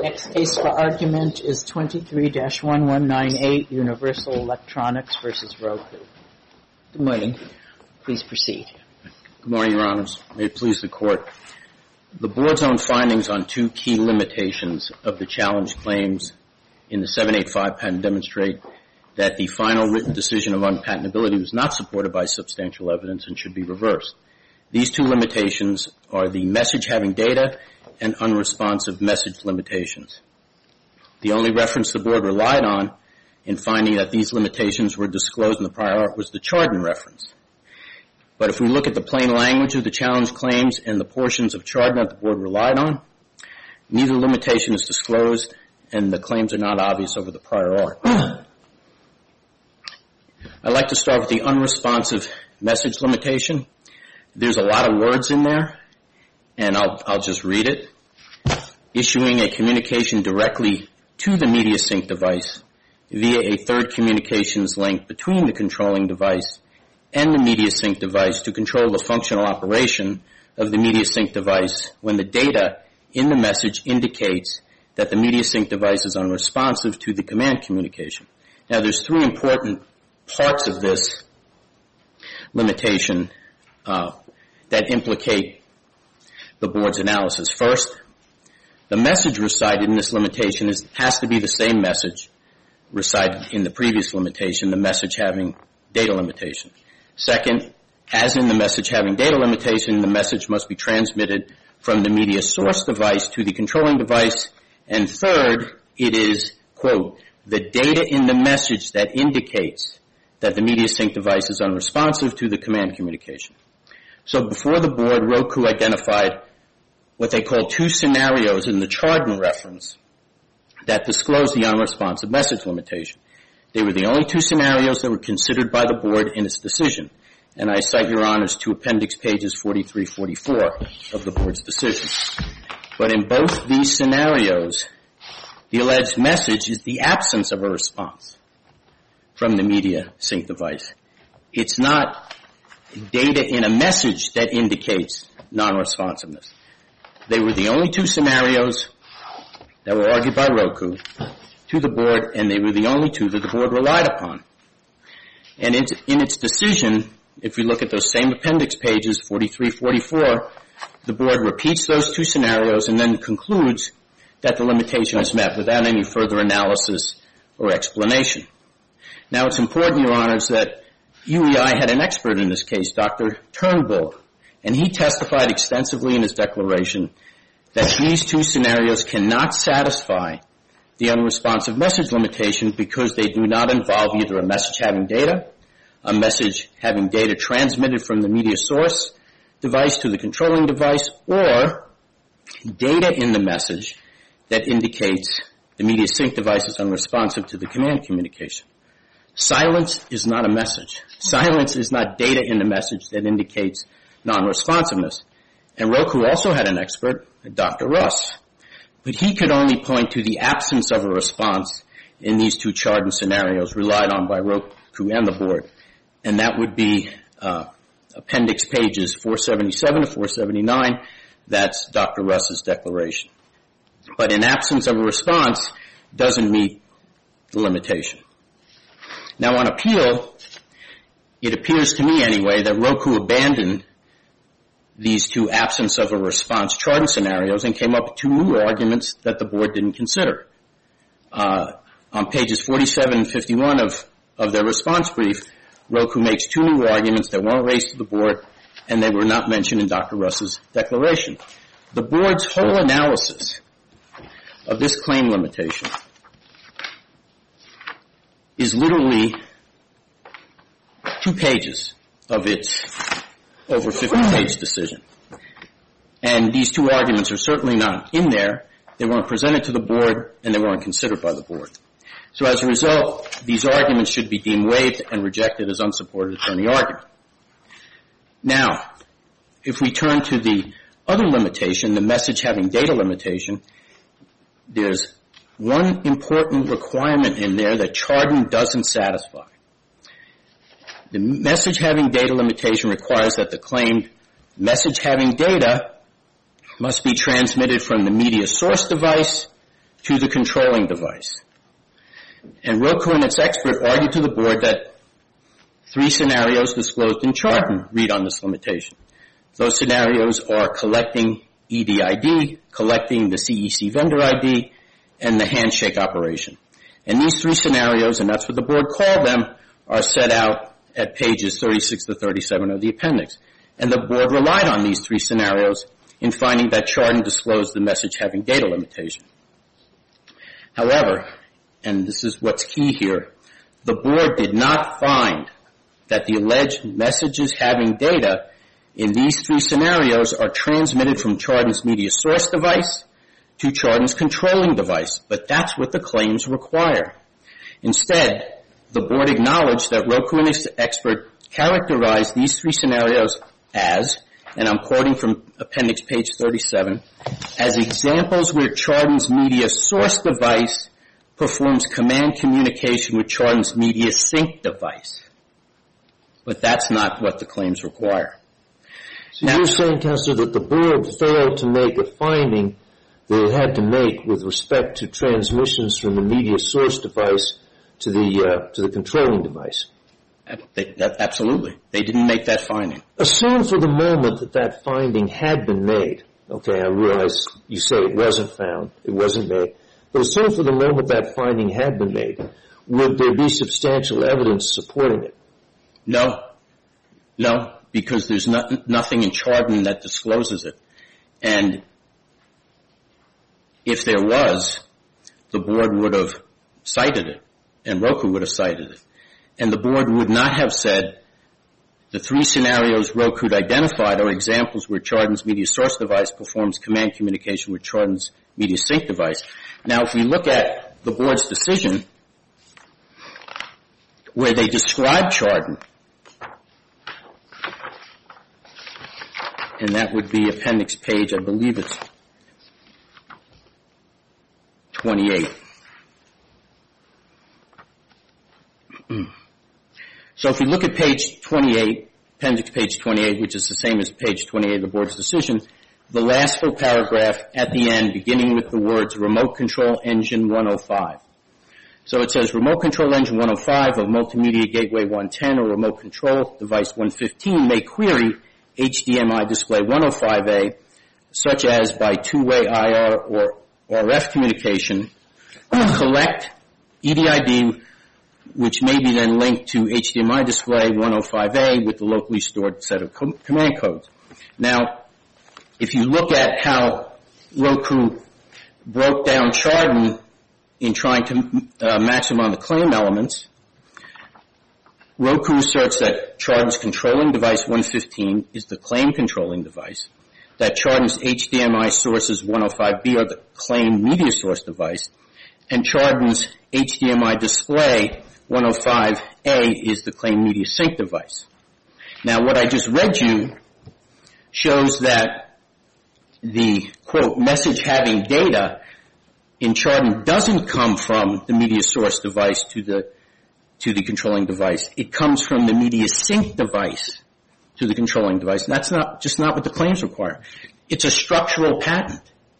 Next case for argument is 23-1198, Universal Electronics versus Roku. Good morning. Please proceed. Good morning, Your Honors. May it please the Court. The Board's own findings on two key limitations of the challenge claims in the 785 patent demonstrate that the final written decision of unpatentability was not supported by substantial evidence and should be reversed. These two limitations are the message having data and unresponsive message limitations. The only reference the Board relied on in finding that these limitations were disclosed in the prior art was the Chardon reference. But if we look at the plain language of the challenge claims and the portions of Chardon that the Board relied on, neither limitation is disclosed and the claims are not obvious over the prior art. I'd like to start with the unresponsive message limitation. There's a lot of words in there, and I'll just read it. Issuing a communication directly to the media sync device via a third communications link between the controlling device and the media sync device to control the functional operation of the media sync device when the data in the message indicates that the media sync device is unresponsive to the command communication. Now, there's three important parts of this limitation that implicate the Board's analysis. First, the message recited in this limitation has to be the same message recited in the previous limitation, the message having data limitation. Second, as in the message having data limitation, the message must be transmitted from the media source device to the controlling device. And third, it is, quote, the data in the message that indicates that the media sync device is unresponsive to the command communication. So before the Board, Roku identified what they call two scenarios in the Chardon reference that disclose the unresponsive message limitation. They were the only two scenarios that were considered by the Board in its decision. And I cite, Your Honors, to appendix pages 43-44 of the Board's decision. But in both these scenarios, the alleged message is the absence of a response from the media sync device. It's not data in a message that indicates non-responsiveness. They were the only two scenarios that were argued by Roku to the Board, and they were the only two that the Board relied upon. And in its decision, if you look at those same appendix pages, 43-44, the Board repeats those two scenarios and then concludes that the limitation is met without any further analysis or explanation. Now, it's important, Your Honors, that UEI had an expert in this case, Dr. Turnbull, and he testified extensively in his declaration that these two scenarios cannot satisfy the unresponsive message limitation because they do not involve either a message having data, a message having data transmitted from the media source device to the controlling device, or data in the message that indicates the media sync device is unresponsive to the command communication. Silence is not a message. Silence is not data in the message that indicates non-responsiveness. And Roku also had an expert, Dr. Russ, but he could only point to the absence of a response in these two Chardon scenarios relied on by Roku and the Board, and that would be appendix pages 477 to 479. That's Dr. Russ's declaration. But in absence of a response doesn't meet the limitation. Now, on appeal, it appears to me anyway that Roku abandoned these two absence of a response Chardon scenarios and came up with two new arguments that the Board didn't consider. On pages 47 and 51 of their response brief, Roku makes two new arguments that weren't raised to the Board, and they were not mentioned in Dr. Russ's declaration. The Board's whole analysis of this claim limitation is literally 2 pages of its over 50-page decision. And these two arguments are certainly not in there. They weren't presented to the Board, and they weren't considered by the Board. So as a result, these arguments should be deemed waived and rejected as unsupported attorney argument. Now, if we turn to the other limitation, the message having data limitation, there's one important requirement in there that Chardon doesn't satisfy. The message having data limitation requires that the claimed message having data must be transmitted from the media source device to the controlling device. And Roku and its expert argued to the board that 3 scenarios disclosed in Chardon read on this limitation. Those scenarios are collecting EDID, collecting the CEC vendor ID, and the handshake operation. And these 3 scenarios, and that's what the board called them, are set out at pages 36 to 37 of the appendix. And the board relied on these 3 scenarios in finding that Chardon disclosed the message having data limitation. However, and this is what's key here, the board did not find that the alleged messages having data in these 3 scenarios are transmitted from Chardon's media source device to Chardon's controlling device, but that's what the claims require. Instead, the board acknowledged that Roku and its expert characterized these 3 scenarios as, and I'm quoting from appendix page 37, as examples where Chardon's media source device performs command communication with Chardon's media sync device. But that's not what the claims require. So you're saying, Counselor, that the board failed to make a finding that it had to make with respect to transmissions from the media source device to the controlling device? Absolutely. They didn't make that finding. Assume for the moment that that finding had been made. Okay, I realize you say it wasn't found, it wasn't made. But assume for the moment that finding had been made. Would there be substantial evidence supporting it? No, because there's nothing in Chardon that discloses it. And if there was, the board would have cited it, and Roku would have cited it. And the board would not have said the 3 scenarios Roku identified are examples where Chardon's media source device performs command communication with Chardon's media sync device. Now, if we look at the board's decision, where they describe Chardon, and that would be appendix page, I believe it's 28. So if we look at page 28, appendix page 28, which is the same as page 28 of the board's decision, the last full paragraph at the end, beginning with the words Remote Control Engine 105. So it says Remote Control Engine 105 of Multimedia Gateway 110 or Remote Control Device 115 may query HDMI display 105A, such as by two-way IR or RF communication, collect EDID, which may be then linked to HDMI display 105A with the locally stored set of command codes. Now, if you look at how Roku broke down Chardon in trying to match them on the claim elements, Roku asserts that Chardon's controlling device 115 is the claim controlling device, that Chardon's HDMI sources 105B are the claim media source device, and Chardon's HDMI display 105A is the claim media sync device. Now, what I just read you shows that the, quote, message having data in Chardon doesn't come from the media source device to the controlling device. It comes from the media sync device to the controlling device. And that's just not what the claims require. It's a structural patent.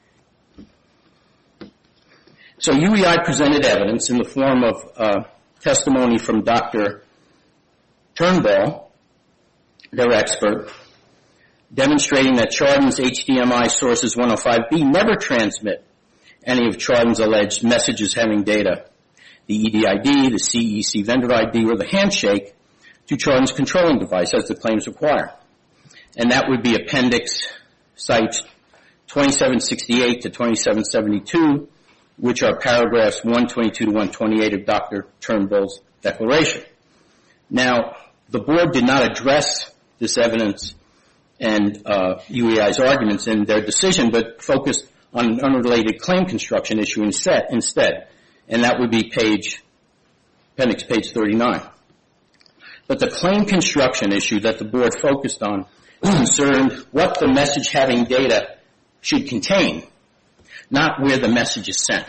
So UEI presented evidence in the form of testimony from Dr. Turnbull, their expert, demonstrating that Chardon's HDMI sources 105B never transmit any of Chardon's alleged messages having data, the EDID, the CEC vendor ID, or the handshake, to Chardon's controlling device as the claims require. And that would be appendix sites 2768 to 2772, which are paragraphs 122 to 128 of Dr. Turnbull's declaration. Now, the board did not address this evidence and UEI's arguments in their decision, but focused on an unrelated claim construction issue instead. And that would be appendix page 39. But the claim construction issue that the board focused on concerned what the message having data should contain, not where the message is sent.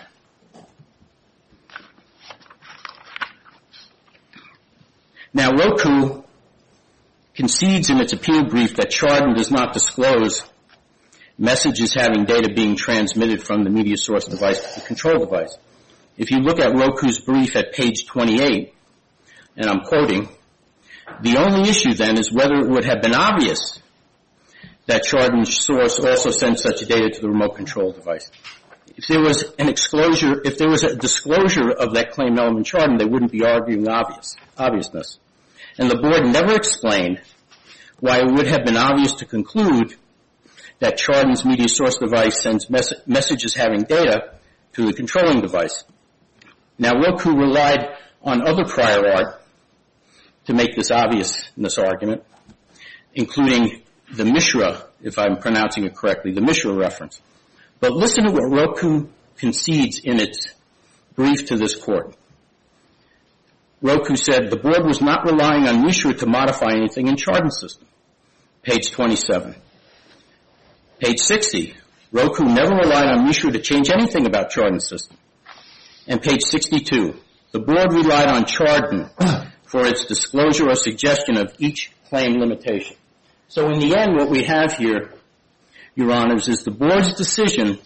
Now, Roku concedes in its appeal brief that Chardon does not disclose messages having data being transmitted from the media source device to the control device. If you look at Roku's brief at page 28, and I'm quoting, the only issue then is whether it would have been obvious that Chardon's source also sent such data to the remote control device. If there was a disclosure of that claim element Chardon, they wouldn't be arguing obviousness. And the board never explained why it would have been obvious to conclude that Chardon's media source device sends messages having data to the controlling device. Now, Roku relied on other prior art to make this obviousness argument, including the Mishra, if I'm pronouncing it correctly, the Mishra reference. But listen to what Roku concedes in its brief to this court. Roku said the board was not relying on Mishra to modify anything in Chardon's system. Page 27. Page 60. Roku never relied on Mishra to change anything about Chardon's system. And page 62. The board relied on Chardon for its disclosure or suggestion of each claim limitation. So in the end, what we have here, Your Honors, is the board's decision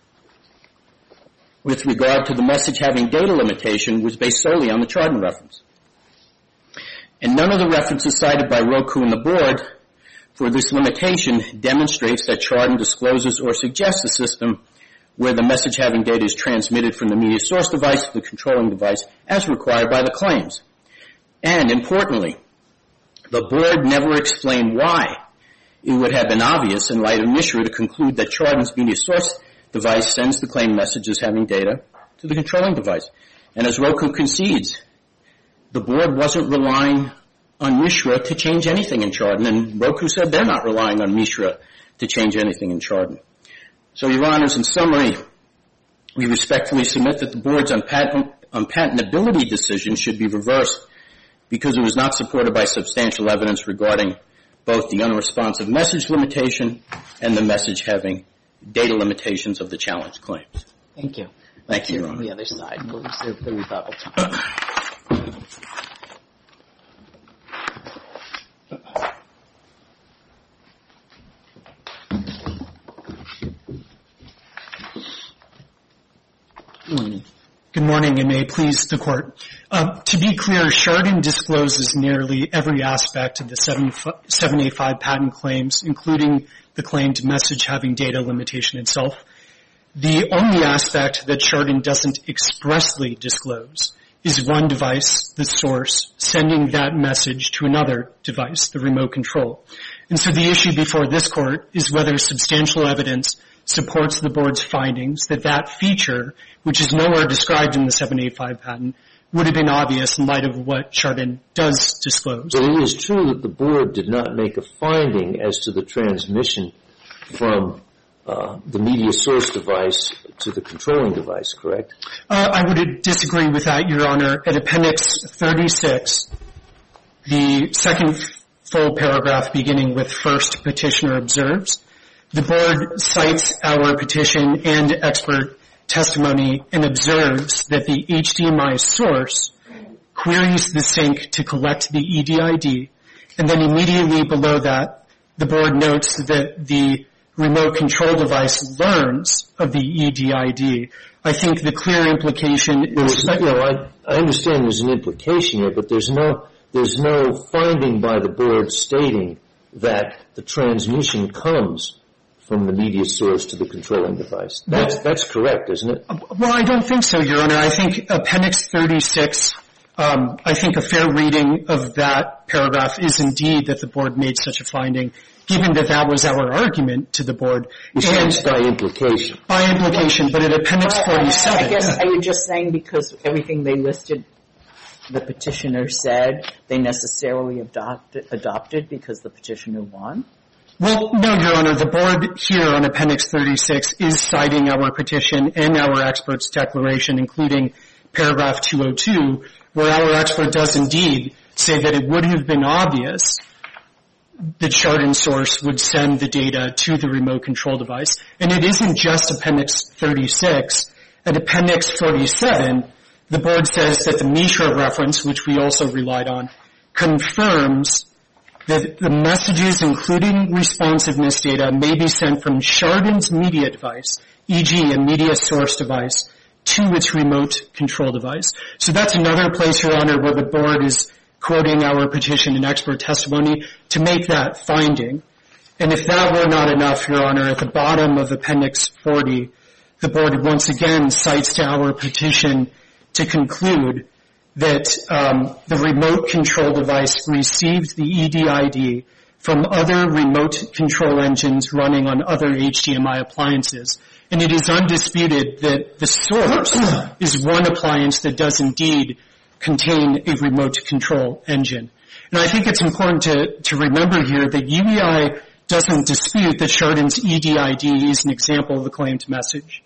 with regard to the message having data limitation was based solely on the Chardon reference. And none of the references cited by Roku and the board for this limitation demonstrates that Chardon discloses or suggests a system where the message having data is transmitted from the media source device to the controlling device as required by the claims. And importantly, the board never explained why it would have been obvious in light of Mishra to conclude that Chardon's media source device sends the claimed messages having data to the controlling device. And as Roku concedes, the board wasn't relying on Mishra to change anything in Chardon, and Roku said they're not relying on Mishra to change anything in Chardon. So, Your Honors, in summary, we respectfully submit that the board's unpatentability decision should be reversed because it was not supported by substantial evidence regarding both the unresponsive message limitation and the message having data limitations of the challenge claims. Thank you. Thank you, Your On Honor. the other side, we'll reserve the rebuttal time. Good morning, and may it please the Court. To be clear, Chardon discloses nearly every aspect of the 785 patent claims, including the claimed message having data limitation itself. The only aspect that Chardon doesn't expressly disclose is one device, the source, sending that message to another device, the remote control. And so the issue before this Court is whether substantial evidence supports the board's findings that that feature, which is nowhere described in the 785 patent, would have been obvious in light of what Chardon does disclose. But it is true that the board did not make a finding as to the transmission from the media source device to the controlling device, correct? I would disagree with that, Your Honor. At Appendix 36, the second full paragraph beginning with first petitioner observes, the board cites our petition and expert testimony and observes that the HDMI source queries the sync to collect the EDID, and then immediately below that, the board notes that the remote control device learns of the EDID. I think the clear implication is... I understand there's an implication here, but there's no finding by the board stating that the transmission comes from the media source to the controlling device. That's correct, isn't it? Well, I don't think so, Your Honor. I think Appendix 36, I think a fair reading of that paragraph is indeed that the board made such a finding, given that that was our argument to the board. And by implication. By implication, but at Appendix 47... I guess, are you just saying because everything they listed, the petitioner said, they necessarily adopted because the petitioner won? Well, no, Your Honor. The board here on Appendix 36 is citing our petition and our expert's declaration, including paragraph 202, where our expert does indeed say that it would have been obvious that Chardon source would send the data to the remote control device. And it isn't just Appendix 36. At Appendix 47, the board says that the Mishra reference, which we also relied on, confirms that the messages, including responsiveness data, may be sent from Chardon's media device, e.g. a media source device, to its remote control device. So that's another place, Your Honor, where the board is quoting our petition and expert testimony to make that finding. And if that were not enough, Your Honor, at the bottom of Appendix 40, the board once again cites to our petition to conclude that the remote control device received the EDID from other remote control engines running on other HDMI appliances. And it is undisputed that the source is one appliance that does indeed contain a remote control engine. And I think it's important to remember here that UEI doesn't dispute that Chardon's EDID is an example of the claimed message.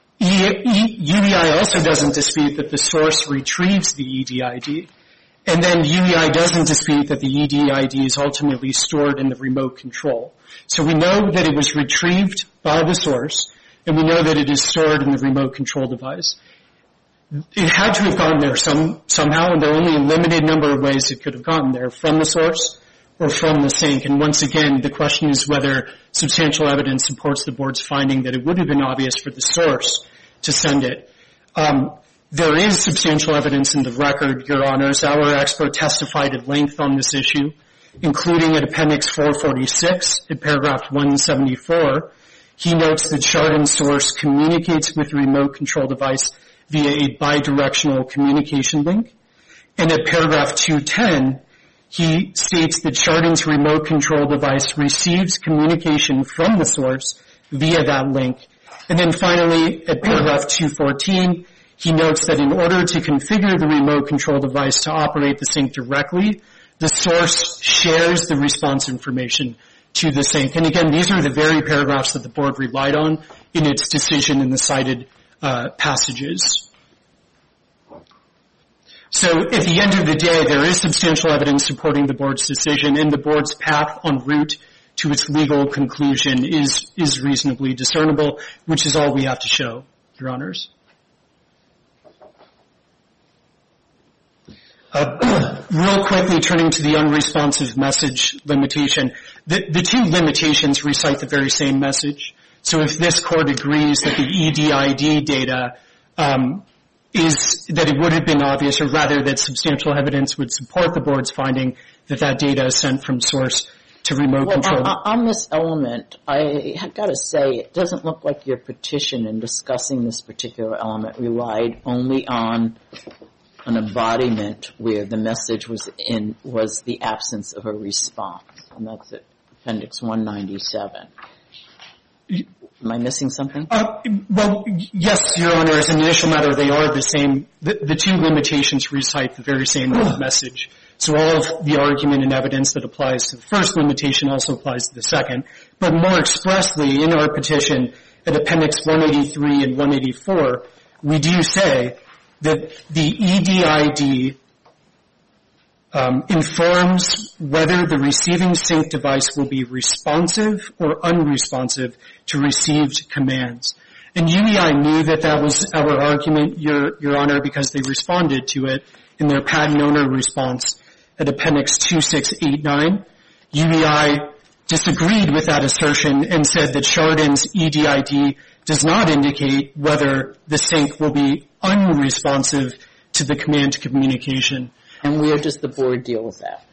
UEI also doesn't dispute that the source retrieves the EDID. And then UEI doesn't dispute that the EDID is ultimately stored in the remote control. So we know that it was retrieved by the source, and we know that it is stored in the remote control device. It had to have gotten there somehow, and there are only a limited number of ways it could have gotten there, from the source or from the sink. And once again, the question is whether substantial evidence supports the board's finding that it would have been obvious for the source to send it. There is substantial evidence in the record, Your Honors. Our expert testified at length on this issue, including at Appendix 446, at paragraph 174. He notes that Chardon's source communicates with the remote control device via a bidirectional communication link. And at paragraph 210, he states that Chardon's remote control device receives communication from the source via that link. And then finally, at paragraph 214, he notes that in order to configure the remote control device to operate the sink directly, the source shares the response information to the sink. And again, these are the very paragraphs that the board relied on in its decision in the cited passages. So at the end of the day, there is substantial evidence supporting the board's decision, and the board's path en route to its legal conclusion is reasonably discernible, which is all we have to show, Your Honors. Real quickly, turning to the unresponsive message limitation, the two limitations recite the very same message. So if this court agrees that the EDID data is that it would have been obvious, or rather that substantial evidence would support the board's finding that that data is sent from source to remote control. On this element, I have got to say it doesn't look like your petition in discussing this particular element relied only on an embodiment where the message was the absence of a response, and that's at Appendix 197. Am I missing something? Well, yes, Your Honor. As an initial matter, they are the same. The two limitations recite the very same message. So all of the argument and evidence that applies to the first limitation also applies to the second. But more expressly, in our petition, at Appendix 183 and 184, we do say that the EDID informs whether the receiving sync device will be responsive or unresponsive to received commands. And UEI knew that that was our argument, Your Honor, because they responded to it in their patent owner response at Appendix 2689. UEI disagreed with that assertion and said that Chardon's EDID does not indicate whether the sync will be unresponsive to the command communication. And where does the board deal with that?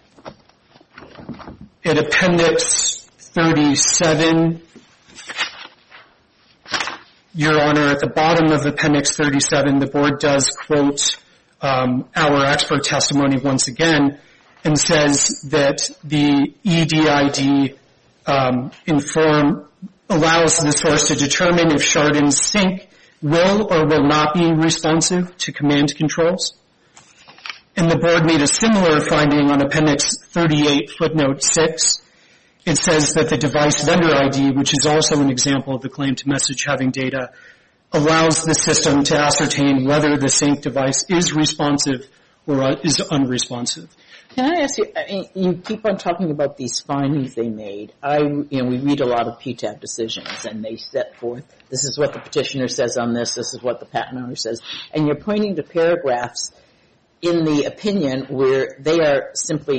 At Appendix 37, Your Honor, at the bottom of Appendix 37, the board does quote our expert testimony once again and says that the EDID allows the source to determine if Chardon's sync will or will not be responsive to command controls. And the board made a similar finding on Appendix 38, footnote 6. It says that the device vendor ID, which is also an example of the claimed message having data, allows the system to ascertain whether the sync device is responsive or is unresponsive. Can I ask you, you keep on talking about these findings they made. We read a lot of PTAB decisions, and they set forth, this is what the petitioner says on this is what the patent owner says. And you're pointing to paragraphs in the opinion where they are simply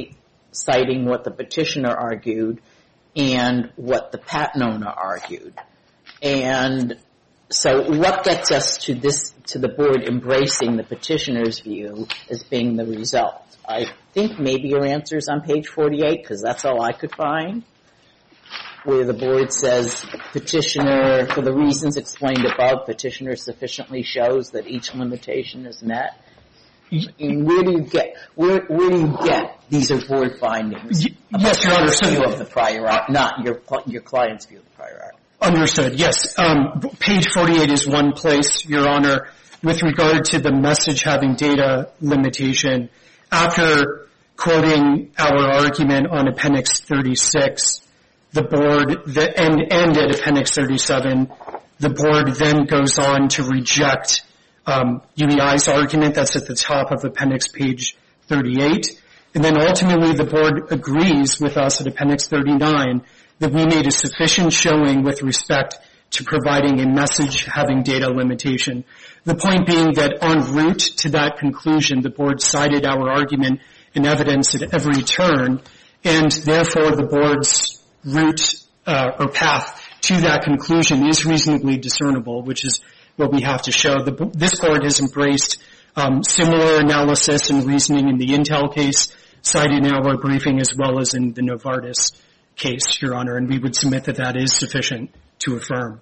citing what the petitioner argued and what the patent owner argued. And so what gets us to the board embracing the petitioner's view as being the result? I think maybe your answer is on page 48, because that's all I could find, where the board says, petitioner, for the reasons explained above, petitioner sufficiently shows that each limitation is met. And where do you get these are board findings? Yes, Your Honor. View of the prior art, not your client's view of the prior art. Understood, yes. Page 48 is one place, Your Honor, with regard to the message having data limitation. After quoting our argument on Appendix 36, the board, and at Appendix 37, the board then goes on to reject UEI's argument. That's at the top of Appendix page 38. And then ultimately the board agrees with us at Appendix 39 that we made a sufficient showing with respect to providing a message having data limitation. The point being that en route to that conclusion, the board cited our argument and evidence at every turn, and therefore the board's route or path to that conclusion is reasonably discernible, which is what we have to show. This court has embraced similar analysis and reasoning in the Intel case, cited in our briefing as well as in the Novartis case, Your Honor, and we would submit that that is sufficient to affirm.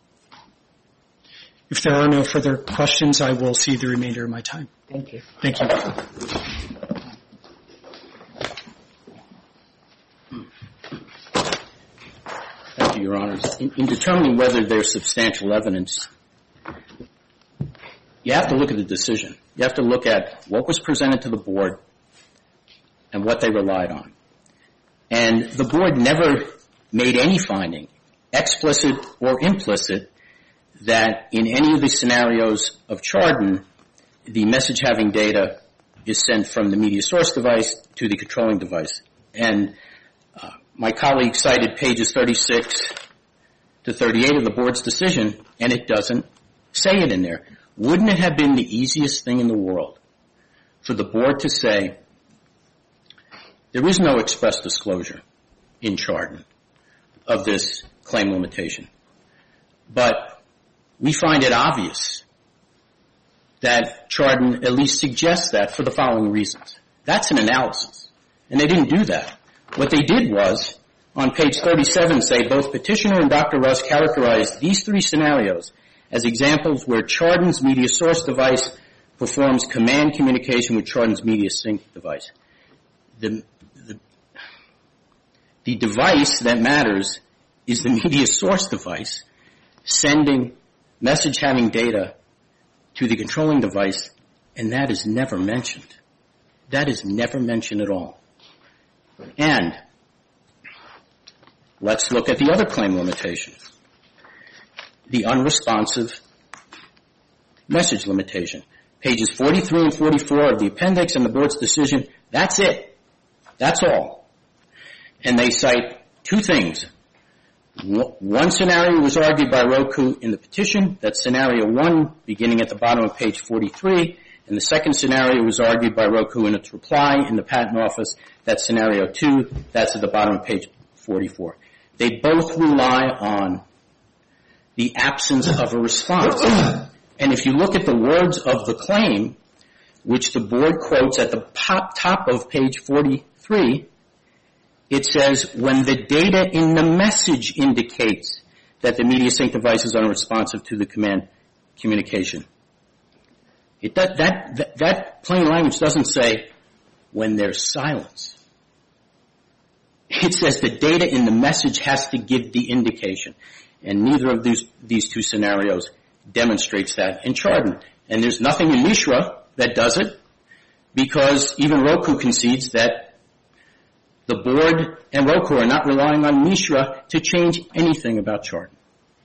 If there are no further questions, I will see the remainder of my time. Thank you. Thank you. Thank you, Your Honors. In determining whether there's substantial evidence, you have to look at the decision. You have to look at what was presented to the board and what they relied on. And the board never made any finding, explicit or implicit, that in any of the scenarios of Chardon, the message having data is sent from the media source device to the controlling device. And my colleague cited pages 36 to 38 of the board's decision, and it doesn't say it in there. Wouldn't it have been the easiest thing in the world for the board to say, there is no express disclosure in Chardon of this claim limitation, but we find it obvious that Chardon at least suggests that for the following reasons. That's an analysis, and they didn't do that. What they did was, on page 37, say both Petitioner and Dr. Russ characterized these three scenarios as examples where Chardon's media source device performs command communication with Chardon's media sync device. The device that matters is the media source device sending message having data to the controlling device, and that is never mentioned. That is never mentioned at all. And let's look at the other claim limitations. The unresponsive message limitation. Pages 43 and 44 of the appendix and the board's decision, that's it. That's all. And they cite two things. One scenario was argued by Roku in the petition. That's scenario 1, beginning at the bottom of page 43. And the second scenario was argued by Roku in its reply in the patent office. That's scenario 2. That's at the bottom of page 44. They both rely on the absence of a response. And if you look at the words of the claim, which the board quotes at the top of page 43, it says, when the data in the message indicates that the media sync device is unresponsive to the command communication. That plain language doesn't say when there's silence. It says the data in the message has to give the indication. And neither of these two scenarios demonstrates that in Chardon. And there's nothing in Mishra that does it, because even Roku concedes that the board and Roku are not relying on Mishra to change anything about Chardon.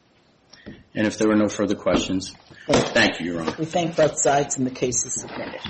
And if there are no further questions, thank you, Your Honor. We thank both sides, and the case is submitted.